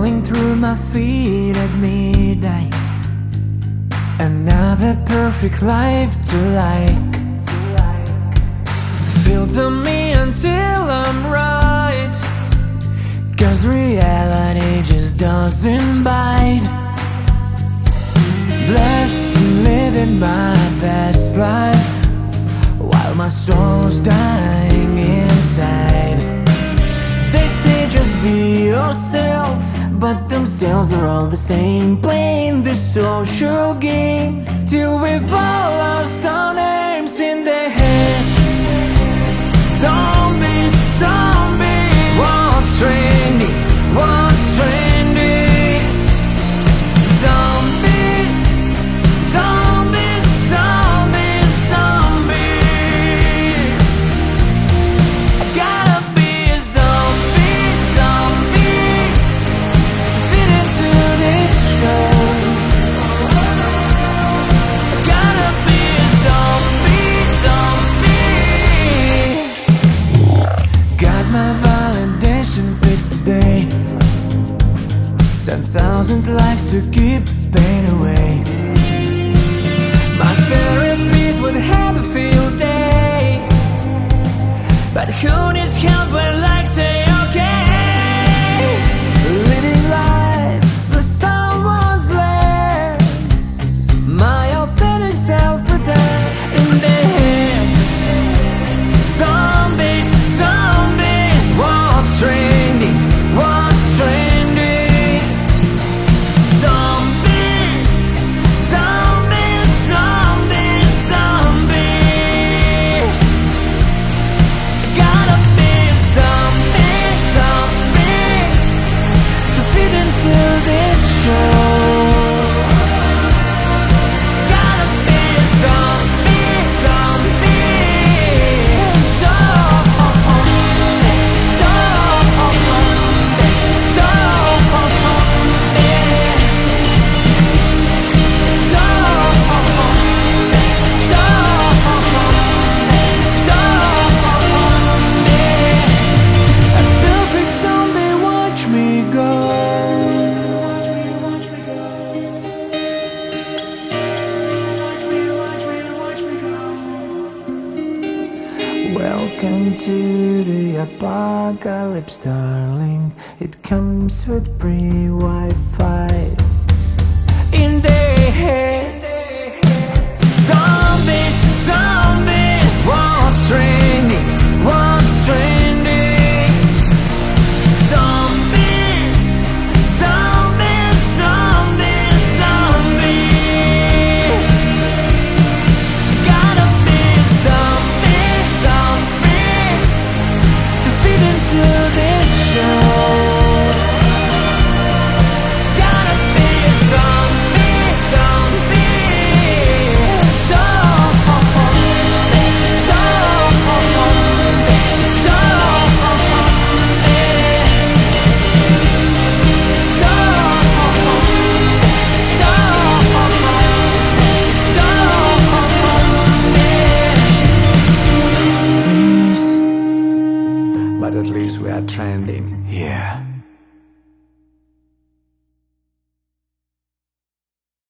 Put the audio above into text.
falling through my feet at midnight. Another perfect life to like. Filter me until I'm right, 'cause reality just doesn't bite. Blessed and living my best life while my soul's dying inside. They say just be yourself, but themselves are all the same. Playing the social game till we've all lost our names in their heads. Zombies, zombies. What's trending? What's trending? Zombies, zombies, zombies, zombies. I gotta be a zombie, zombie, to fit into this show. I gotta be a zombie, zombie. Got my validation fixed today. 10,000 likes to keep pain away. My therapist would have a field day, but who needs help when likes say okay? Living life for someone's lens. My authentic self pretend in their heads. Zombies, zombies. What's trending? What's trending? Zombies, zombies, zombies, zombies. Gotta be a zombie, zombie, to fit into this show. Gotta be a zombie, zombie. A perfect zombie, watch me go. Welcome to the apocalypse, darling. It comes with free Wi-Fi in their heads. Zombies, zombies.